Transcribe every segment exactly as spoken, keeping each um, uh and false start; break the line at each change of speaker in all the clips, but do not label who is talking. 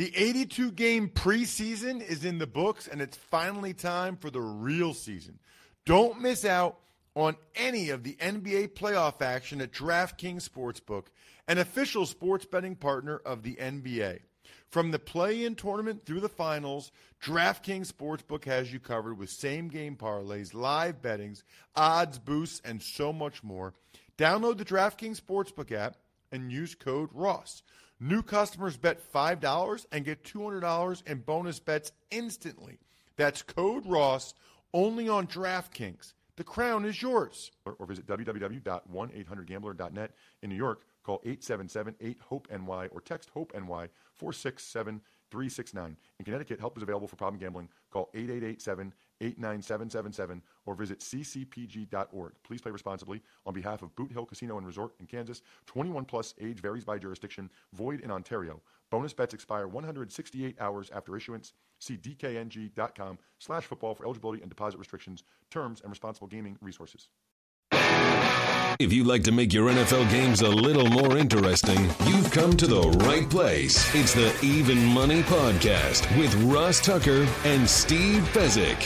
The eighty-two game preseason is in the books, and it's finally time for the real season. Don't miss out on any of the N B A playoff action at DraftKings Sportsbook, an official sports betting partner of the N B A. From the play-in tournament through the finals, DraftKings Sportsbook has you covered with same-game parlays, live bettings, odds, boosts, and so much more. Download the DraftKings Sportsbook app and use code ROSS. New customers bet five dollars and get two hundred dollars in bonus bets instantly. That's code ROSS only on DraftKings. The crown is yours.
Or, or visit w w w dot one eight hundred gambler dot net. In New York, call eight seven seven eight hope N Y or text HOPE-NY four six seven three six nine. In Connecticut, help is available for problem gambling. Call eight eight eight seven eight nine seven seven seven or visit c c p g dot org. Please play responsibly. On behalf of Boot Hill Casino and Resort in Kansas, twenty-one plus, age varies by jurisdiction, void in Ontario. Bonus bets expire one hundred sixty-eight hours after issuance. See d k n g dot com slash football for eligibility and deposit restrictions, terms, and responsible gaming resources.
If you'd like to make your N F L games a little more interesting, you've come to the right place. It's the Even Money Podcast with Ross Tucker and Steve Fezzik.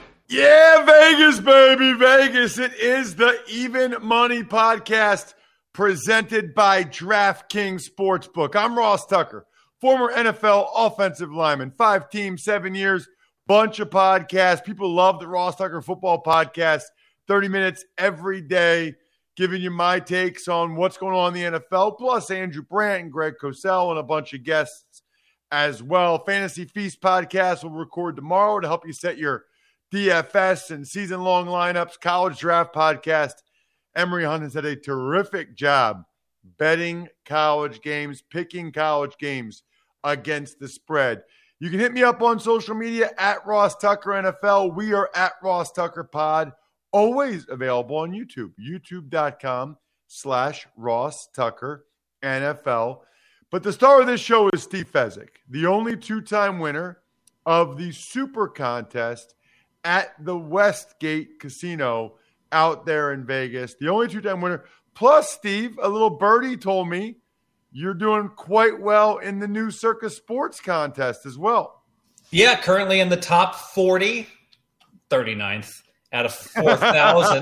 Yeah, Vegas, baby, Vegas. It is the Even Money Podcast presented by DraftKings Sportsbook. I'm Ross Tucker, former N F L offensive lineman, five teams, seven years, bunch of podcasts. People love the Ross Tucker Football Podcast, thirty minutes every day, giving you my takes on what's going on in the N F L, plus Andrew Brandt and Greg Cosell and a bunch of guests as well. Fantasy Feast Podcast will record tomorrow to help you set your D F S and season-long lineups. College Draft Podcast. Emery Hunt has done a terrific job betting college games, picking college games against the spread. You can hit me up on social media at Ross Tucker N F L. We are at Ross Tucker Pod. Always available on YouTube, youtube.com slash Ross Tucker N F L. But the star of this show is Steve Fezzik, the only two-time winner of the Super Contest at the Westgate Casino out there in Vegas. The only two-time winner. Plus, Steve, a little birdie told me you're doing quite well in the new Circus Sports Contest as well.
Yeah, currently in the top forty, thirty-ninth out of four thousand.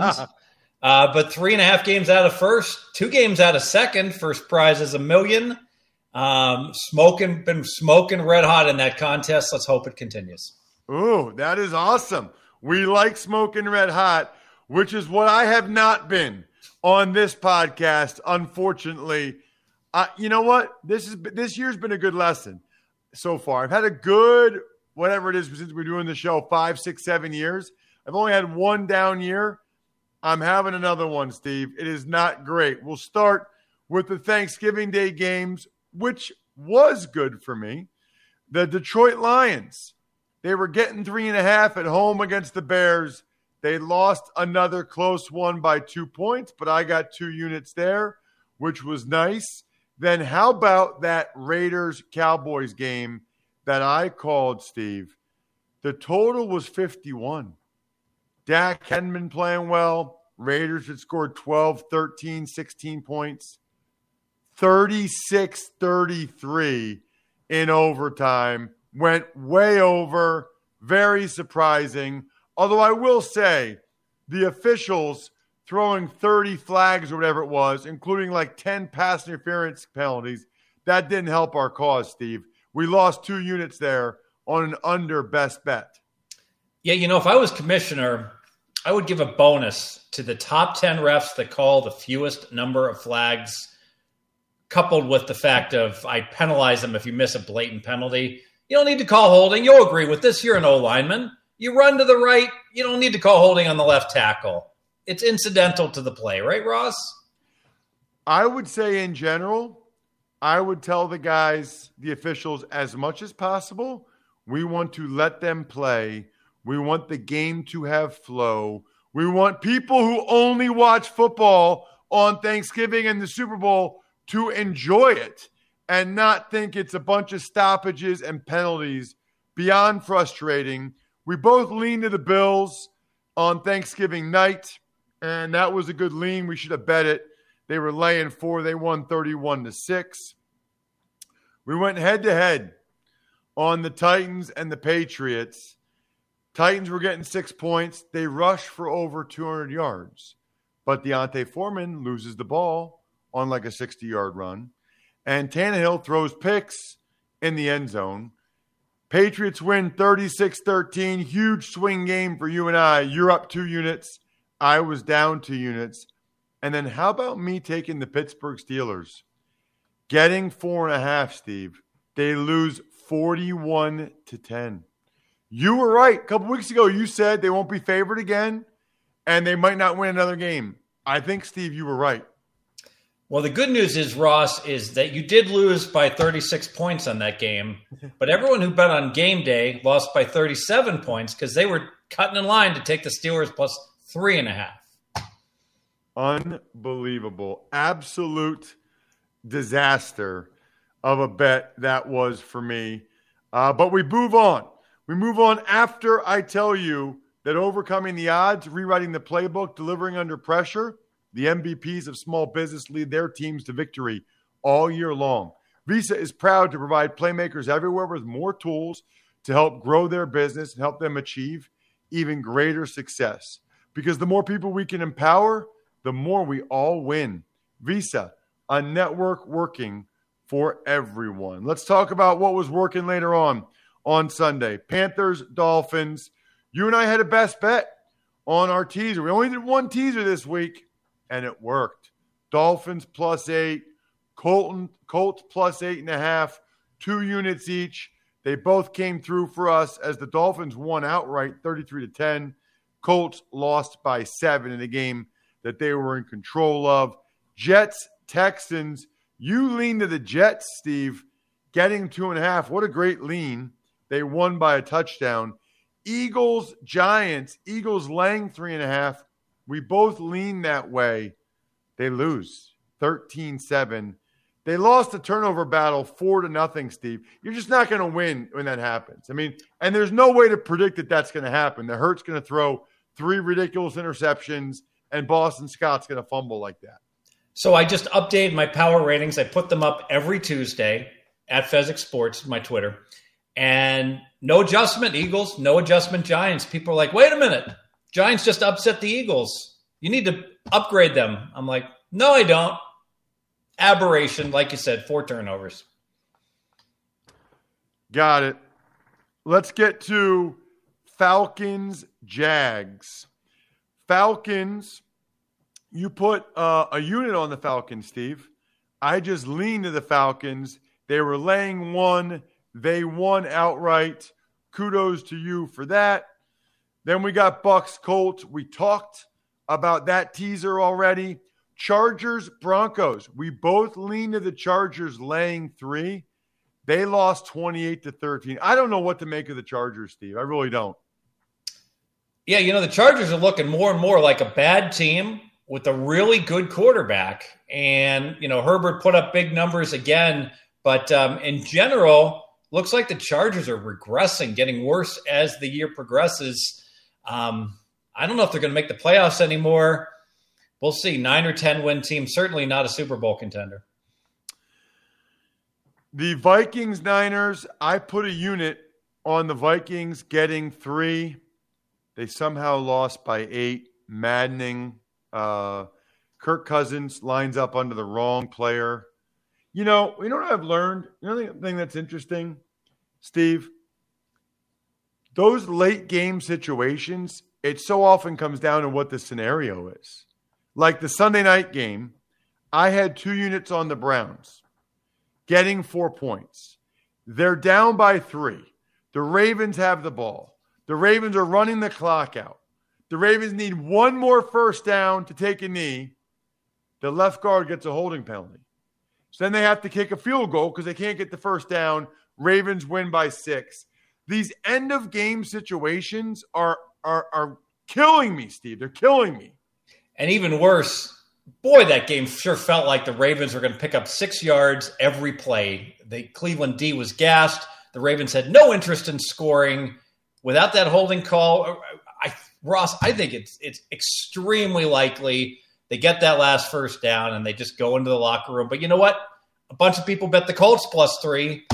uh, but three and a half games out of first, two games out of second. First prize is a million. Um, smoking, been smoking red hot in that contest. Let's hope it continues.
Ooh, that is awesome. We like smoking red hot, which is what I have not been on this podcast, unfortunately. Uh, you know what? This is this year's been a good lesson so far. I've had a good, whatever it is, since we're doing the show, five, six, seven years. I've only had one down year. I'm having another one, Steve. It is not great. We'll start with the Thanksgiving Day games, which was good for me. The Detroit Lions, they were getting three and a half at home against the Bears. They lost another close one by two points, but I got two units there, which was nice. Then how about that Raiders-Cowboys game that I called, Steve? The total was fifty-one. Dak hadn't been playing well. Raiders had scored twelve, thirteen, sixteen points. thirty-six thirty-three in overtime. Went way over. Very surprising. Although I will say the officials throwing thirty flags or whatever it was, including like ten pass interference penalties, that didn't help our cause, Steve. We lost two units there on an under best bet.
Yeah, you know, if I was commissioner, I would give a bonus to the top ten refs that call the fewest number of flags, coupled with the fact of I penalize them if you miss a blatant penalty. You don't need to call holding. You'll agree with this. You're an O-lineman. You run to the right. You don't need to call holding on the left tackle. It's incidental to the play, right, Ross?
I would say in general, I would tell the guys, the officials, as much as possible, we want to let them play. We want the game to have flow. We want people who only watch football on Thanksgiving and the Super Bowl to enjoy it and not think it's a bunch of stoppages and penalties. Beyond frustrating. We both lean to the Bills on Thanksgiving night, and that was a good lean. We should have bet it. They were laying four. They won thirty-one to six. We went head-to-head on the Titans and the Patriots. Titans were getting six points. They rushed for over two hundred yards. But Deontay Foreman loses the ball on like a sixty-yard run. And Tannehill throws picks in the end zone. Patriots win thirty-six thirteen. Huge swing game for you and I. You're up two units. I was down two units. And then how about me taking the Pittsburgh Steelers? Getting four and a half, Steve. They lose forty-one to ten. You were right. A couple weeks ago, you said they won't be favored again, and they might not win another game. I think, Steve, you were right.
Well, the good news is, Ross, is that you did lose by thirty-six points on that game, but everyone who bet on game day lost by thirty-seven points because they were cutting in line to take the Steelers plus three and a half.
Unbelievable. Absolute disaster of a bet that was for me. Uh, but we move on. We move on after I tell you that overcoming the odds, rewriting the playbook, delivering under pressure, the M V Ps of small business lead their teams to victory all year long. Visa is proud to provide playmakers everywhere with more tools to help grow their business and help them achieve even greater success. Because the more people we can empower, the more we all win. Visa, a network working for everyone. Let's talk about what was working later on on Sunday. Panthers, Dolphins. You and I had a best bet on our teaser. We only did one teaser this week, and it worked. Dolphins plus eight, Colton, Colts plus eight and a half, two units each. They both came through for us as the Dolphins won outright thirty-three to ten. Colts lost by seven in a game that they were in control of. Jets, Texans. You lean to the Jets, Steve, getting two and a half. What a great lean. They won by a touchdown. Eagles, Giants. Eagles laying three and a half. We both lean that way. They lose thirteen seven. They lost the turnover battle four to nothing, Steve. You're just not going to win when that happens. I mean, and there's no way to predict that that's going to happen. The Hurt's going to throw three ridiculous interceptions, and Boston Scott's going to fumble like that.
So I just updated my power ratings. I put them up every Tuesday at Fezzik Sports, my Twitter. And no adjustment, Eagles. No adjustment, Giants. People are like, wait a minute. Giants just upset the Eagles. You need to upgrade them. I'm like, no, I don't. Aberration, like you said, four turnovers.
Got it. Let's get to Falcons, Jags. Falcons, you put uh, a unit on the Falcons, Steve. I just leaned to the Falcons. They were laying one. They won outright. Kudos to you for that. Then we got Bucks, Colts. We talked about that teaser already. Chargers, Broncos. We both leaned to the Chargers laying three. They lost twenty-eight to thirteen. I don't know what to make of the Chargers, Steve. I really don't.
Yeah, you know, the Chargers are looking more and more like a bad team with a really good quarterback. And, you know, Herbert put up big numbers again. But um, in general, looks like the Chargers are regressing, getting worse as the year progresses. Um, I don't know if they're going to make the playoffs anymore. We'll see. Nine or ten win team, certainly not a Super Bowl contender.
The Vikings, Niners, I put a unit on the Vikings getting three. They somehow lost by eight. Maddening. Uh, Kirk Cousins lines up under the wrong player. You know, you know what I've learned? You know the thing that's interesting, Steve? Those late game situations, it so often comes down to what the scenario is. Like the Sunday night game, I had two units on the Browns, getting four points. They're down by three. The Ravens have the ball. The Ravens are running the clock out. The Ravens need one more first down to take a knee. The left guard gets a holding penalty. So then they have to kick a field goal because they can't get the first down. Ravens win by six. These end-of-game situations are, are, are killing me, Steve. They're killing me.
And even worse, boy, that game sure felt like the Ravens were going to pick up six yards every play. The Cleveland D was gassed. The Ravens had no interest in scoring. Without that holding call, I, Ross, I think it's it's extremely likely they get that last first down and they just go into the locker room. But you know what? A bunch of people bet the Colts plus three.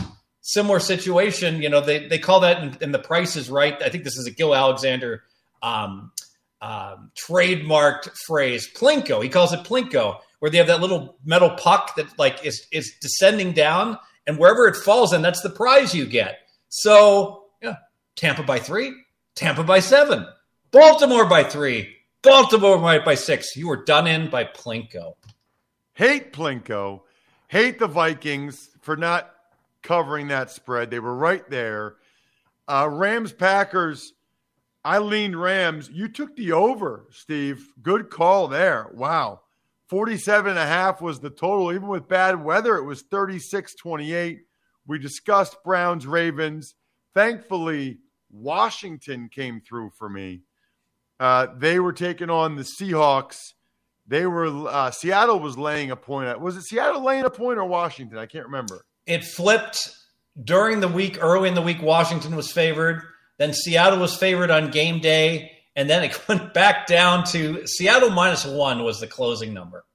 similar situation. You know, they, they call that in, in The Price is Right. I think this is a Gil Alexander um, um, trademarked phrase, Plinko. He calls it Plinko, where they have that little metal puck that like is, is descending down, and wherever it falls in, that's the prize you get. So, yeah, Tampa by three, Tampa by seven, Baltimore by three, Baltimore by, by six. You were done in by Plinko.
Hate Plinko. Hate the Vikings for not covering that spread. They were right there. Uh, Rams-Packers, I leaned Rams. You took the over, Steve. Good call there. Wow. forty-seven and a half was the total. Even with bad weather, it was thirty-six twenty-eight. We discussed Browns-Ravens. Thankfully, Washington came through for me. Uh, they were taking on the Seahawks. They were uh, Seattle was laying a point. Was it Seattle laying a point or Washington? I can't remember.
It flipped during the week. Early in the week, Washington was favored. Then Seattle was favored on game day. And then it went back down to Seattle minus one was the closing number.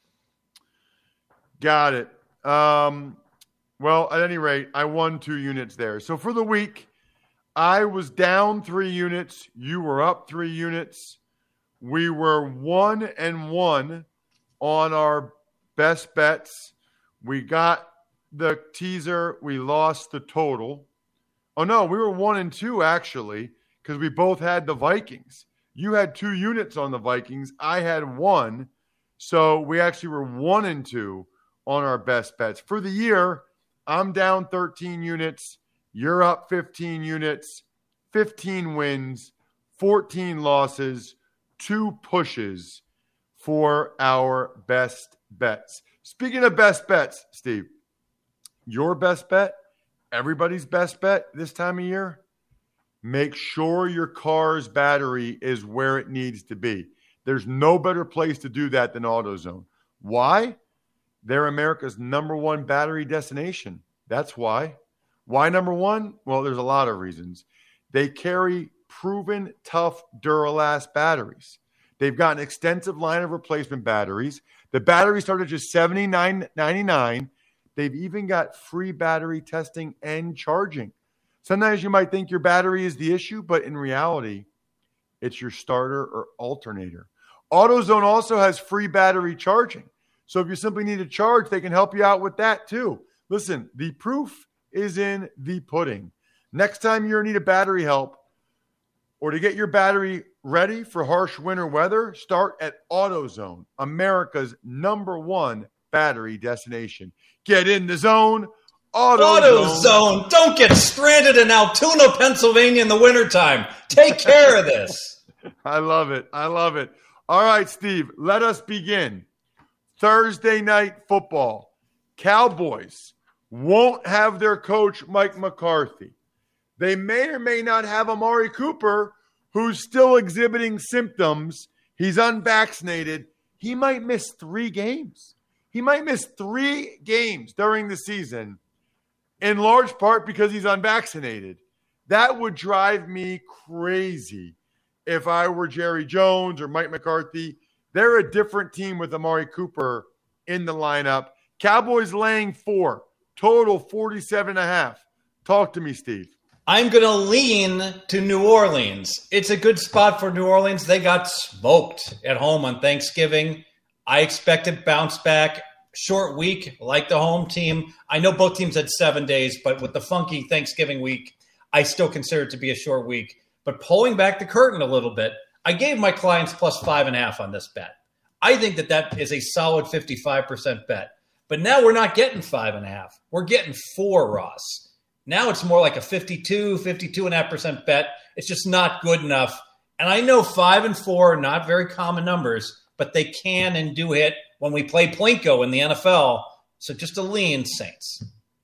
Got it. Um, well, at any rate, I won two units there. So for the week, I was down three units. You were up three units. We were one and one on our best bets. We got the teaser. We lost the total. Oh, no, we were one and two, actually, because we both had the Vikings. You had two units on the Vikings. I had one. So we actually were one and two on our best bets. For the year, I'm down thirteen units. You're up fifteen units, fifteen wins, fourteen losses, two pushes for our best bets. Speaking of best bets, Steve, your best bet, everybody's best bet this time of year, make sure your car's battery is where it needs to be. There's no better place to do that than AutoZone. Why? They're America's number one battery destination. That's why. Why number one? Well, there's a lot of reasons. They carry proven, tough Duralast batteries. They've got an extensive line of replacement batteries. The batteries start at just seventy-nine ninety-nine. They've even got free battery testing and charging. Sometimes you might think your battery is the issue, but in reality, it's your starter or alternator. AutoZone also has free battery charging. So if you simply need a charge, they can help you out with that too. Listen, the proof is in the pudding. Next time you're in need of battery help or to get your battery ready for harsh winter weather, start at AutoZone, America's number one battery destination. Get in the zone. AutoZone.
AutoZone. Don't get stranded in Altoona, Pennsylvania in the wintertime. Take care of this.
I love it. I love it. All right, Steve, let us begin. Thursday night football. Cowboys won't have their coach, Mike McCarthy. They may or may not have Amari Cooper, who's still exhibiting symptoms. He's unvaccinated. He might miss three games. He might miss three games during the season, in large part because he's unvaccinated. That would drive me crazy if I were Jerry Jones or Mike McCarthy. They're a different team with Amari Cooper in the lineup. Cowboys laying four, total forty-seven and a half. Talk to me, Steve.
I'm going to lean to New Orleans. It's a good spot for New Orleans. They got smoked at home on Thanksgiving. I expected bounce back. Short week, like the home team. I know both teams had seven days, but with the funky Thanksgiving week, I still consider it to be a short week. But pulling back the curtain a little bit, I gave my clients plus five and a half on this bet. I think that that is a solid fifty-five percent bet. But now we're not getting five and a half. We're getting four, Ross. Now it's more like a fifty-two, fifty-two and a half percent bet. It's just not good enough. And I know five and four are not very common numbers, but they can and do hit when we play Plinko in the N F L. So just a lean Saints.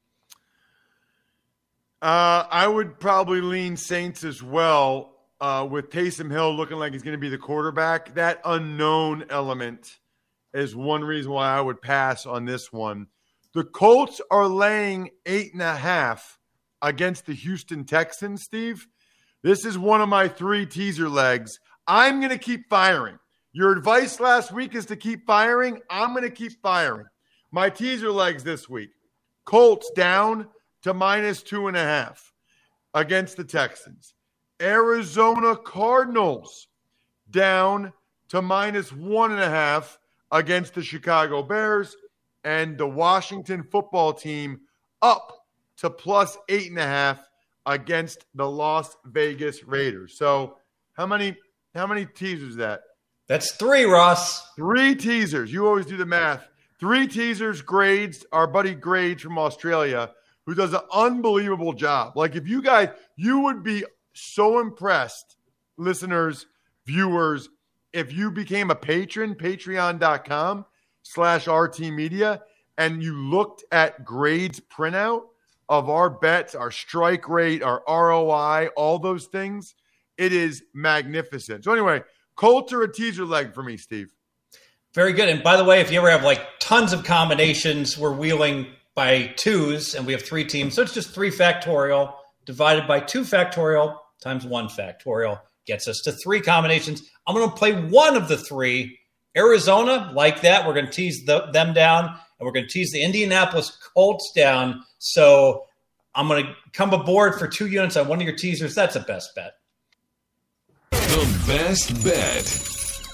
Uh, I would probably lean Saints as well. Uh, with Taysom Hill looking like he's going to be the quarterback, that unknown element is one reason why I would pass on this one. The Colts are laying eight and a half against the Houston Texans, Steve. This is one of my three teaser legs. I'm going to keep firing. Your advice last week is to keep firing. I'm going to keep firing. My teaser legs this week. Colts down to minus two and a half against the Texans. Arizona Cardinals down to minus one and a half against the Chicago Bears. And the Washington football team up to plus eight and a half against the Las Vegas Raiders. So how many how many teasers is that?
That's three, Ross.
Three teasers. You always do the math. Three teasers, Grades, our buddy Grades from Australia, who does an unbelievable job. Like if you guys, you would be so impressed, listeners, viewers, if you became a patron, patreon.com slash RT Media, and you looked at Grades printout of our bets, our strike rate, our R O I, all those things, it is magnificent. So anyway, Colts are a teaser leg for me, Steve.
Very good. And by the way, if you ever have like tons of combinations, we're wheeling by twos and we have three teams. So it's just three factorial divided by two factorial times one factorial gets us to three combinations. I'm going to play one of the three. Arizona, like that. We're going to tease the, them down, and we're going to tease the Indianapolis Colts down. So I'm going to come aboard for two units on one of your teasers. That's a best bet.
The best bet.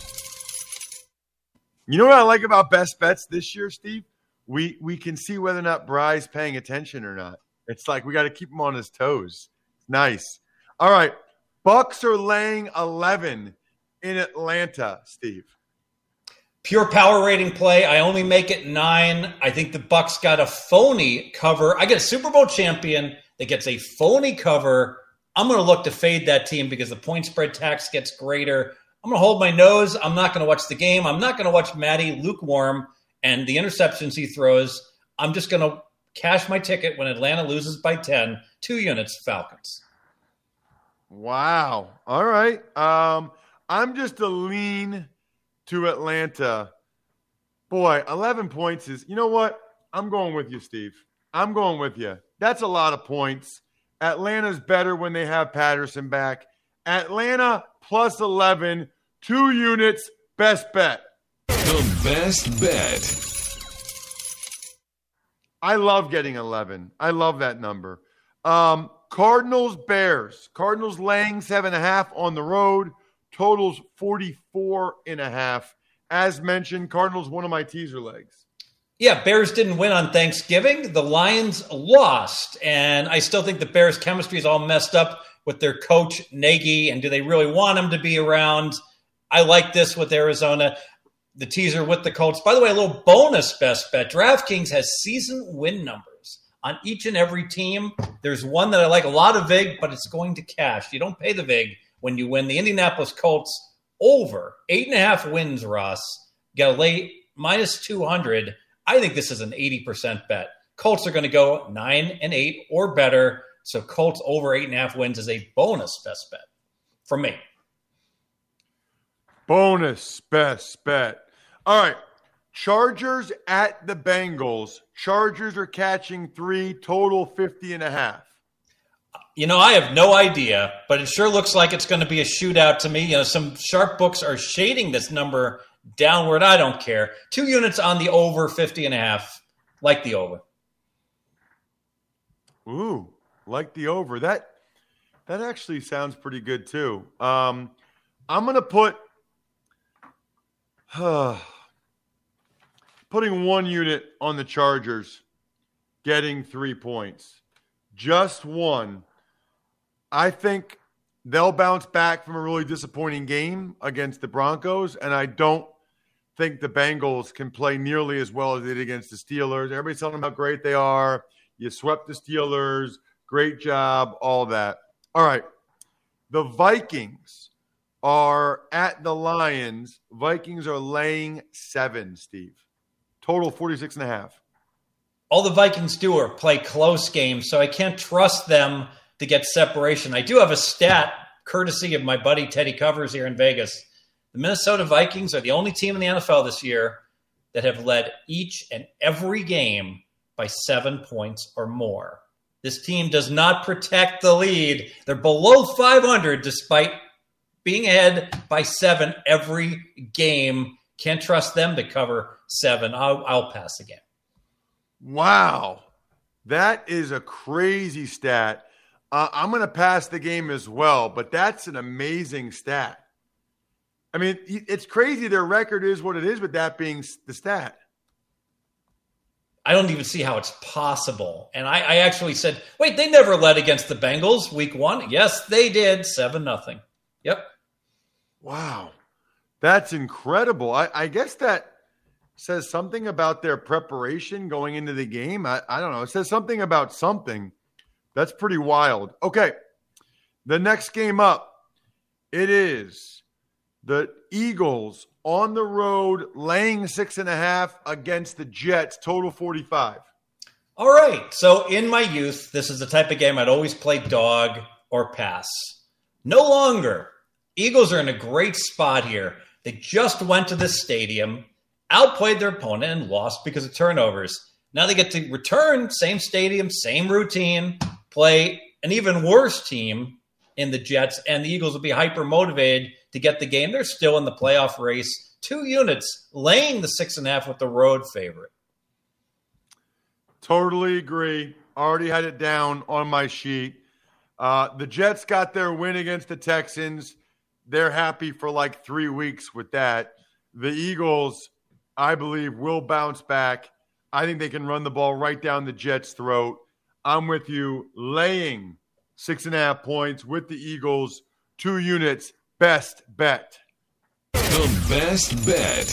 You know what I like about best bets this year, Steve? We we can see whether or not Bry's paying attention or not. It's like we got to keep him on his toes. Nice. All right. Bucks are laying eleven in Atlanta, Steve.
Pure power rating play. I only make it nine. I think the Bucks got a phony cover. I get a Super Bowl champion that gets a phony cover. I'm going to look to fade that team because the point spread tax gets greater. I'm going to hold my nose. I'm not going to watch the game. I'm not going to watch Matty lukewarm and the interceptions he throws. I'm just going to cash my ticket when Atlanta loses by ten. Two units, Falcons.
Wow. All right. Um, I'm just a lean to Atlanta. Boy, eleven points is, you know what? I'm going with you, Steve. I'm going with you. That's a lot of points. Atlanta's better when they have Patterson back. Atlanta plus eleven, two units, best bet.
The best bet.
I love getting eleven. I love that number. Um, Cardinals, Bears. Cardinals laying seven and a half on the road. Totals forty-four and a half. As mentioned, Cardinals, one of my teaser legs.
Yeah, Bears didn't win on Thanksgiving. The Lions lost. And I still think the Bears' chemistry is all messed up with their coach, Nagy. And do they really want him to be around? I like this with Arizona. The teaser with the Colts. By the way, a little bonus best bet. DraftKings has season win numbers on each and every team. There's one that I like, a lot of vig, but it's going to cash. You don't pay the vig when you win. The Indianapolis Colts over eight and a half wins, Ross. Got a late minus two hundred. I think this is an eighty percent bet. Colts are going to go nine and eight or better. So Colts over eight and a half wins is a bonus best bet from me.
Bonus best bet. All right. Chargers at the Bengals. Chargers are catching three, total fifty and a half.
You know, I have no idea, but it sure looks like it's going to be a shootout to me. You know, some sharp books are shading this number downward. I don't care. Two units on the over, fifty and a half. Like the over.
Ooh, like the over. That that actually sounds pretty good too. Um, I'm going to put uh, putting one unit on the Chargers, getting three points. Just one. I think they'll bounce back from a really disappointing game against the Broncos, and I don't think the Bengals can play nearly as well as they did against the Steelers. Everybody's telling them how great they are. You swept the Steelers. Great job, all that. All right. The Vikings are at the Lions. Vikings are laying seven, Steve. Total forty-six and a half.
All the Vikings do are play close games, so I can't trust them to get separation. I do have a stat, courtesy of my buddy Teddy Covers here in Vegas. The Minnesota Vikings are the only team in the N F L this year that have led each and every game by seven points or more. This team does not protect the lead. They're below five hundred despite being ahead by seven every game. Can't trust them to cover seven. I'll, I'll pass again.
Wow. That is a crazy stat. Uh, I'm going to pass the game as well, but that's an amazing stat. I mean, it's crazy their record is what it is with that being the stat.
I don't even see how it's possible. And I, I actually said, wait, they never led against the Bengals week one. Yes, they did. seven nothing. Yep.
Wow. That's incredible. I, I guess that says something about their preparation going into the game. I, I don't know. It says something about something. That's pretty wild. Okay. The next game up, it is the Eagles on the road laying six and a half against the Jets, total forty-five.
All right. So in my youth, this is the type of game I'd always play dog or pass. No longer. Eagles are in a great spot here. They just went to the stadium, outplayed their opponent, and lost because of turnovers. Now they get to return, same stadium, same routine, play an even worse team in the Jets, and the Eagles will be hyper motivated to get the game. They're still in the playoff race. Two units laying the six and a half with the road favorite.
Totally agree. Already had it down on my sheet. Uh, the Jets got their win against the Texans. They're happy for like three weeks with that. The Eagles, I believe, will bounce back. I think they can run the ball right down the Jets' throat. I'm with you. Laying six and a half points with the Eagles. Two units. Best bet.
The best bet.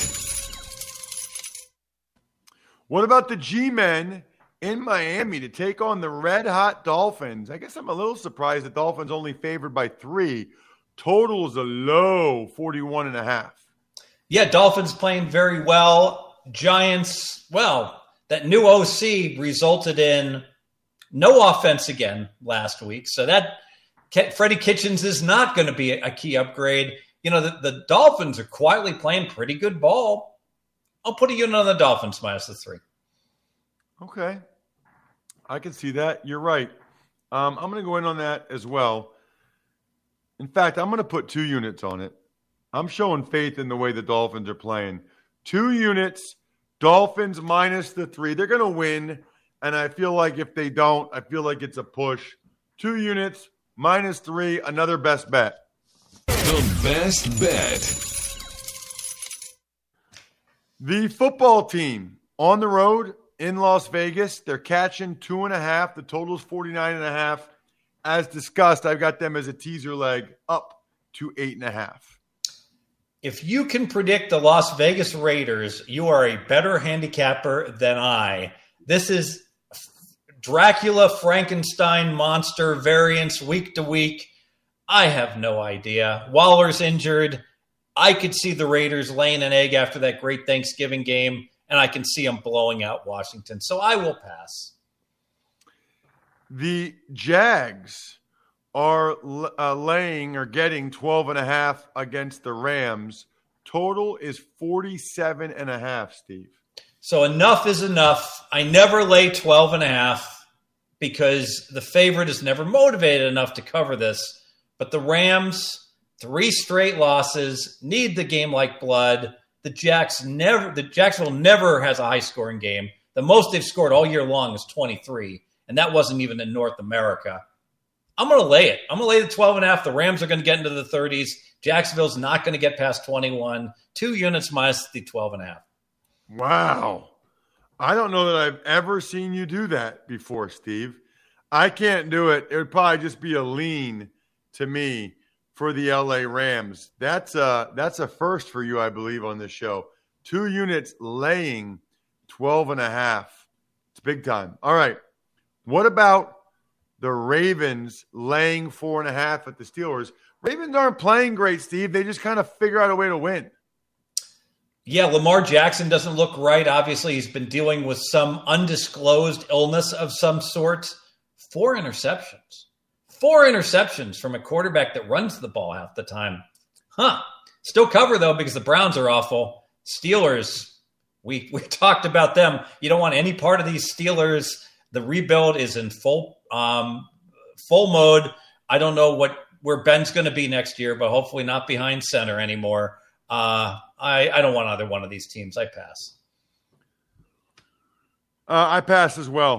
What about the G-Men in Miami to take on the red-hot Dolphins? I guess I'm a little surprised the Dolphins only favored by three. Total is a low forty-one and a half.
Yeah, Dolphins playing very well. Giants, well, that new O C resulted in no offense again last week. So that Freddie Kitchens is not going to be a key upgrade. You know, the, the Dolphins are quietly playing pretty good ball. I'll put a unit on the Dolphins minus the three.
Okay. I can see that. You're right. Um, I'm going to go in on that as well. In fact, I'm going to put two units on it. I'm showing faith in the way the Dolphins are playing. Two units, Dolphins minus the three. They're going to win, and I feel like if they don't, I feel like it's a push. Two units, minus three, another best bet.
The best bet.
The football team on the road in Las Vegas, they're catching two and a half. The total is forty-nine and a half. As discussed, I've got them as a teaser leg up to eight and a half.
If you can predict the Las Vegas Raiders, you are a better handicapper than I. This is Dracula, Frankenstein, monster variants week to week. I have no idea. Waller's injured. I could see the Raiders laying an egg after that great Thanksgiving game, and I can see them blowing out Washington. So I will pass.
The Jags are uh, laying or getting twelve and a half against the Rams. Total is forty-seven and a half, Steve.
So enough is enough. I never lay twelve and a half because the favorite is never motivated enough to cover this. But the Rams, three straight losses, need the game like blood. The Jacks never, the Jacksonville never has a high scoring game. The most they've scored all year long is twenty-three. And that wasn't even in North America. I'm going to lay it. I'm going to lay the twelve and a half. The Rams are going to get into the thirties. Jacksonville's not going to get past twenty-one. Two units minus the twelve and a half.
Wow. I don't know that I've ever seen you do that before, Steve. I can't do it. It would probably just be a lean to me for the L A Rams. That's a, that's a first for you, I believe, on this show. Two units laying twelve and a half. It's big time. All right. What about the Ravens laying four and a half at the Steelers? Ravens aren't playing great, Steve. They just kind of figure out a way to win.
Yeah, Lamar Jackson doesn't look right. Obviously, he's been dealing with some undisclosed illness of some sort. Four interceptions. Four interceptions from a quarterback that runs the ball half the time. Huh. Still cover, though, because the Browns are awful. Steelers, we, we talked about them. You don't want any part of these Steelers. The rebuild is in full um, full mode. I don't know what where Ben's going to be next year, but hopefully not behind center anymore. Uh, I, I don't want either one of these teams. I pass.
Uh, I pass as well.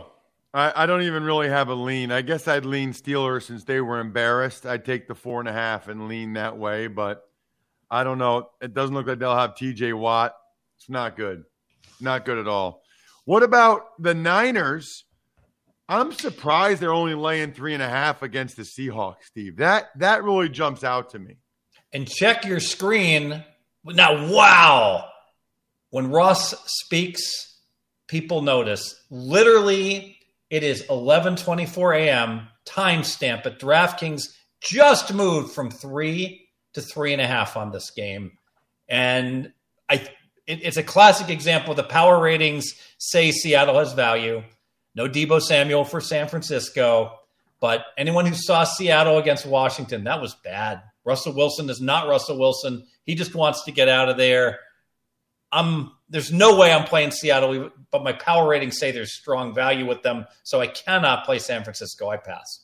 I, I don't even really have a lean. I guess I'd lean Steelers since they were embarrassed. I'd take the four and a half and lean that way, but I don't know. It doesn't look like they'll have T J Watt. It's not good. Not good at all. What about the Niners? I'm surprised they're only laying three and a half against the Seahawks, Steve. That that really jumps out to me.
And check your screen. Now, wow. When Ross speaks, people notice. Literally, it is eleven twenty-four a.m. timestamp, but DraftKings just moved from three to three and a half on this game. And I, it, it's a classic example. The power ratings say Seattle has value. No Deebo Samuel for San Francisco. But anyone who saw Seattle against Washington, that was bad. Russell Wilson is not Russell Wilson. He just wants to get out of there. I'm, there's no way I'm playing Seattle, but my power ratings say there's strong value with them, so I cannot play San Francisco. I pass.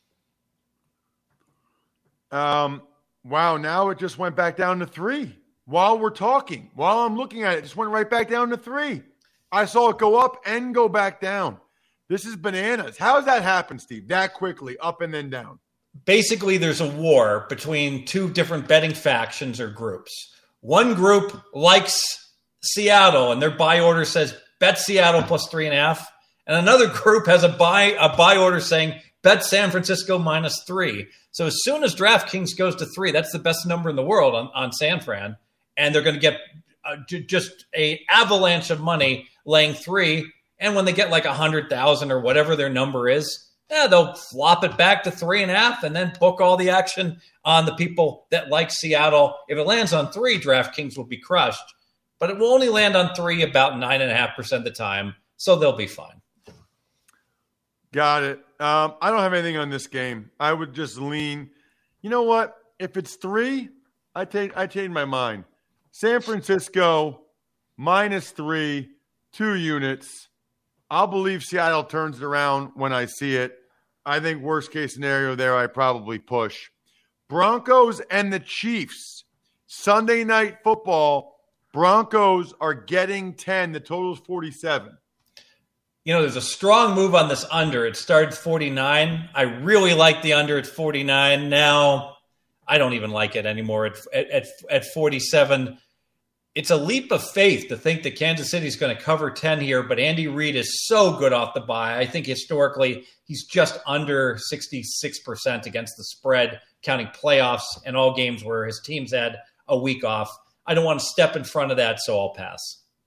Um, wow, now it just went back down to three. While we're talking, while I'm looking at it, it just went right back down to three. I saw it go up and go back down. This is bananas. How does that happen, Steve? That quickly, up and then down?
Basically, there's a war between two different betting factions or groups. One group likes Seattle, and their buy order says bet Seattle plus three and a half. And another group has a buy a buy order saying bet San Francisco minus three. So as soon as DraftKings goes to three, that's the best number in the world on, on San Fran, and they're going to get uh, j- just a avalanche of money laying three. And when they get like a hundred thousand or whatever their number is, yeah, they'll flop it back to three and a half and then book all the action on the people that like Seattle. If it lands on three, DraftKings will be crushed, but it will only land on three about nine and a half percent of the time, so they'll be fine.
Got it. Um, I don't have anything on this game. I would just lean. You know what? If it's three, I take I change my mind. San Francisco minus three, two units. I'll believe Seattle turns it around when I see it. I think worst case scenario there, I probably push. Broncos and the Chiefs. Sunday night football. Broncos are getting ten. The total is forty-seven.
You know, there's a strong move on this under. It started forty-nine. I really like the under at forty-nine. Now, I don't even like it anymore at, at, at forty-seven. It's a leap of faith to think that Kansas City is going to cover ten here, but Andy Reid is so good off the bye. I think historically he's just under sixty-six percent against the spread, counting playoffs and all games where his team's had a week off. I don't want to step in front of that, so I'll pass.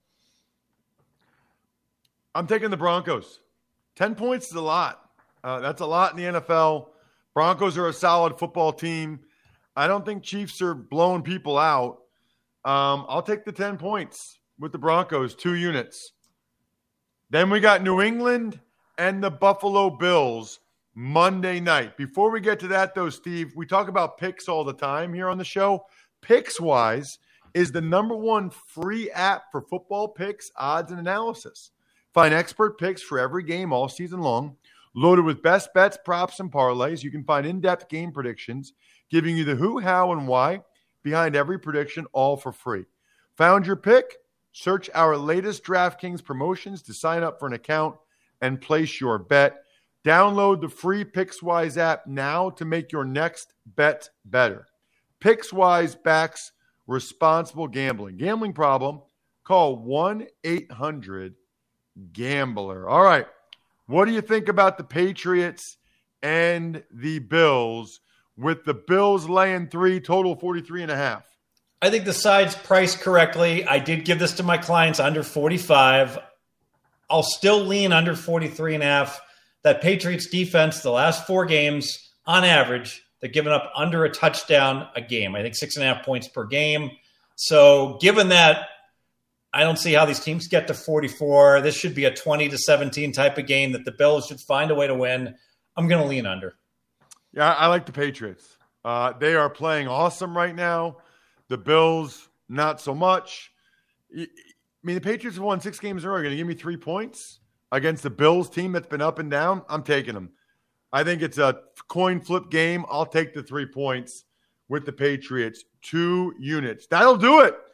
I'm taking the Broncos. ten points is a lot. Uh, that's a lot in the N F L. Broncos are a solid football team. I don't think Chiefs are blowing people out. Um, I'll take the ten points with the Broncos, two units. Then we got New England and the Buffalo Bills Monday night. Before we get to that, though, Steve, we talk about picks all the time here on the show. PicksWise is the number one free app for football picks, odds, and analysis. Find expert picks for every game all season long, loaded with best bets, props, and parlays. You can find in-depth game predictions, giving you the who, how, and why behind every prediction, all for free. Found your pick? Search our latest DraftKings promotions to sign up for an account and place your bet. Download the free PicksWise app now to make your next bet better. PicksWise backs responsible gambling. Gambling problem? Call one eight hundred gambler. All right. What do you think about the Patriots and the Bills? With the Bills laying three, total forty-three and a half.
I think the side's priced correctly. I did give this to my clients under forty-five. I'll still lean under forty-three and a half. That Patriots defense, the last four games, on average, they're giving up under a touchdown a game. I think six and a half points per game. So given that, I don't see how these teams get to forty-four. This should be a twenty to seventeen type of game that the Bills should find a way to win. I'm going to lean under.
Yeah, I like the Patriots. Uh, they are playing awesome right now. The Bills, not so much. I mean, the Patriots have won six games in a row. Are going to give me three points against the Bills team that's been up and down? I'm taking them. I think it's a coin flip game. I'll take the three points with the Patriots. Two units. That'll do it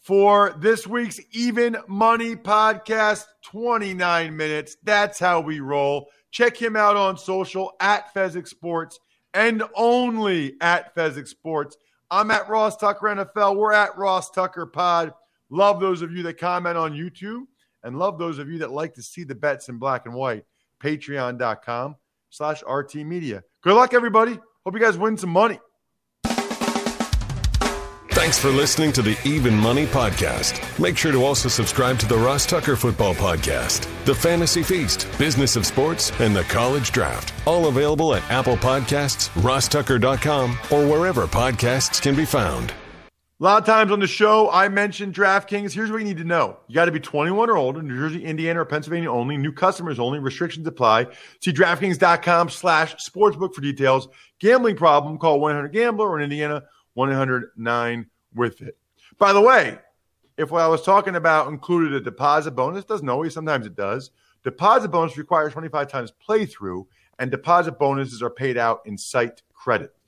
for this week's Even Money Podcast. twenty-nine minutes. That's how we roll. Check him out on social at Fezzik Sports and only at Fezzik Sports. I'm at Ross Tucker N F L. We're at Ross Tucker Pod. Love those of you that comment on YouTube and love those of you that like to see the bets in black and white. Patreon.com slash RT Media. Good luck, everybody. Hope you guys win some money.
Thanks for listening to the Even Money Podcast. Make sure to also subscribe to the Ross Tucker Football Podcast, The Fantasy Feast, Business of Sports, and the College Draft. All available at Apple Podcasts, ross tucker dot com, or wherever podcasts can be found.
A lot of times on the show, I mentioned DraftKings. Here's what you need to know. You got to be twenty-one or older, New Jersey, Indiana, or Pennsylvania only. New customers only. Restrictions apply. See DraftKings.com slash sportsbook for details. Gambling problem, call one eight hundred gambler, or in Indiana, one eight hundred nine with it. By the way, if what I was talking about included a deposit bonus, doesn't always, sometimes it does. Deposit bonus requires twenty-five times playthrough, and deposit bonuses are paid out in site credit.